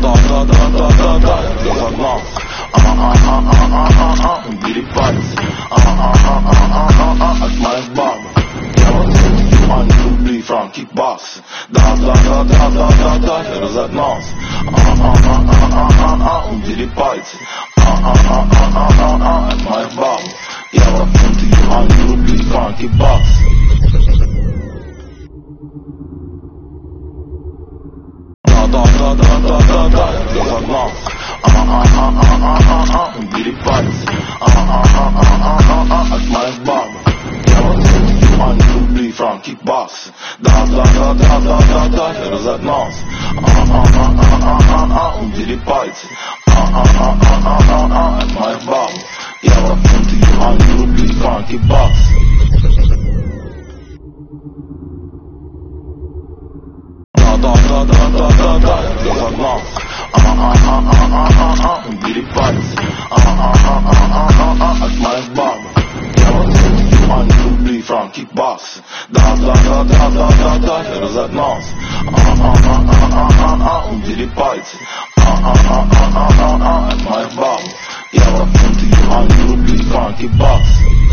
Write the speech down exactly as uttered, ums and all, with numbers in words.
Да-да-да-да-да-да, я разогнался. А-а-а-а-а-а-а, убери пальцы. А-а-а-а-а-а, от моих бабок. Я вот юань, рубли, франки, баксы. Да-да-да-да-да-да, я разогнался. А-а-а-а-а-а, убери пальцы. А-а-а-а-а-а, от моих бабок. Я вот фунты, юань, рубли, франки, баксы. Да-да-да-да-да-да, я разогнался. А-а-а-а-а-а, убери пальцы. А-а-а-а-а-а, от моих бабок. Я вот юань, рубли, франки, баксы. Да-да-да-да-да-да, я разогнался. А-а-а-а-а-а, убери пальцы. А-а-а-а-а-а, от моих бабок. Я вот фунты, юань, рубли, франки, баксы. Да-да-да-да-да-да, я разогнался. А-а-а-а-а-а, убери пальцы. А-а-а-а-а-а, от моих бабок. Я вот юань, рубли, франки, баксы. Да-да-да-да-да-да, я разогнался. А-а-а-а-а-а, убери пальцы. А-а-а-а-а-а, от моих бабок. Я вот фунты, юань, рубли, франки, баксы.